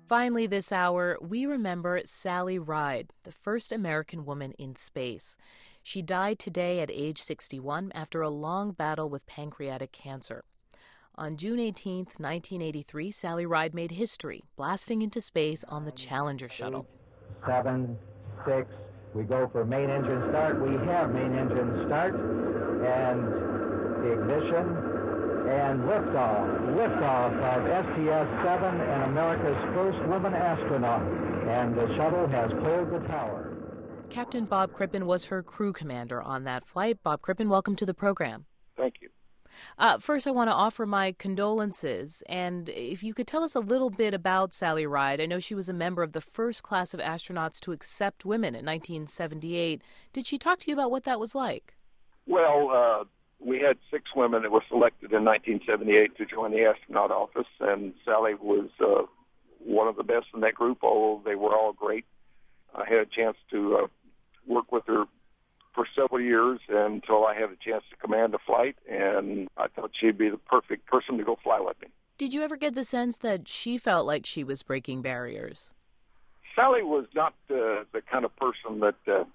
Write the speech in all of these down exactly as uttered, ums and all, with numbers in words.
Finally, this hour, we remember Sally Ride, the first American woman in space. She died today at age sixty-one after a long battle with pancreatic cancer. On June eighteenth, nineteen eighty-three, Sally Ride made history, blasting into space on the Challenger shuttle. Seven, six, we go for main engine start. We have main engine start, and the ignition. And liftoff, liftoff of S T S seven and America's first woman astronaut. And the shuttle has cleared the tower. Captain Bob Crippen was her crew commander on that flight. Bob Crippen, welcome to the program. Thank you. Uh, first, I want to offer my condolences. And if you could tell us a little bit about Sally Ride. I know she was a member of the first class of astronauts to accept women in nineteen seventy-eight. Did she talk to you about what that was like? Well, uh, we had six women that were selected in nineteen seventy-eight to join the astronaut office, and Sally was uh, one of the best in that group, although they were all great. I had a chance to uh, work with her for several years until I had a chance to command a flight, and I thought she'd be the perfect person to go fly with me. Did you ever get the sense that she felt like she was breaking barriers? Sally was not uh, the kind of person that uh,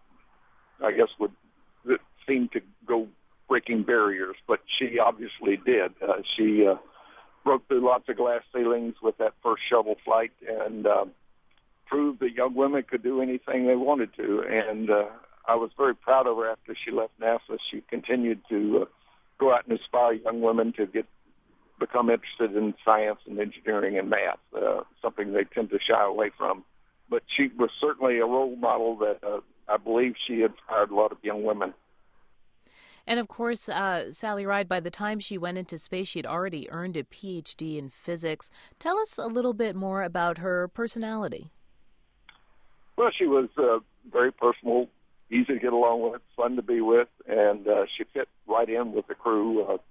I guess would that seemed to go breaking barriers, but she obviously did. Uh, she uh, broke through lots of glass ceilings with that first shuttle flight and uh, proved that young women could do anything they wanted to. And uh, I was very proud of her after she left NASA. She continued to uh, go out and inspire young women to get become interested in science and engineering and math, uh, something they tend to shy away from. But she was certainly a role model that uh, I believe she inspired a lot of young women. And of course, uh, Sally Ride, by the time she went into space, she had already earned a P H D in physics. Tell us a little bit more about her personality. Well, she was uh, very personal, easy to get along with, fun to be with, and uh, she fit right in with the crew. Uh,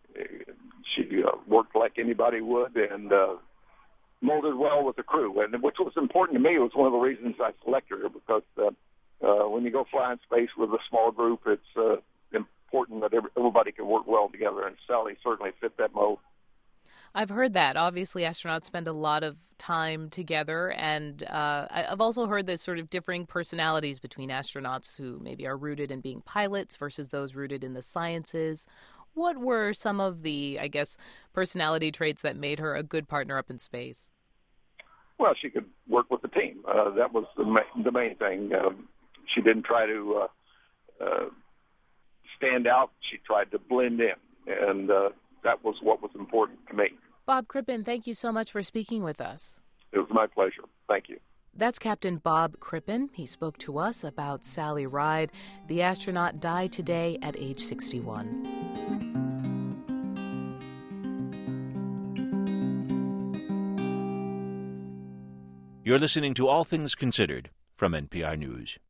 she uh, worked like anybody would and uh, molded well with the crew, and which was important to me. It was one of the reasons I selected her, because uh, uh, when you go fly in space with a small group, it's uh, important that everybody can work well together, and Sally certainly fit that mold. I've heard that. Obviously, astronauts spend a lot of time together, and uh, I've also heard there's sort of differing personalities between astronauts who maybe are rooted in being pilots versus those rooted in the sciences. What were some of the, I guess, personality traits that made her a good partner up in space? Well, she could work with the team. Uh, that was the, ma- the main thing. Um, she didn't try to uh, uh, stand out. She tried to blend in, and uh, that was what was important to me. Bob Crippen, thank you so much for speaking with us. It was my pleasure. Thank you. That's Captain Bob Crippen. He spoke to us about Sally Ride. The astronaut died today at age sixty-one. You're listening to All Things Considered from N P R News.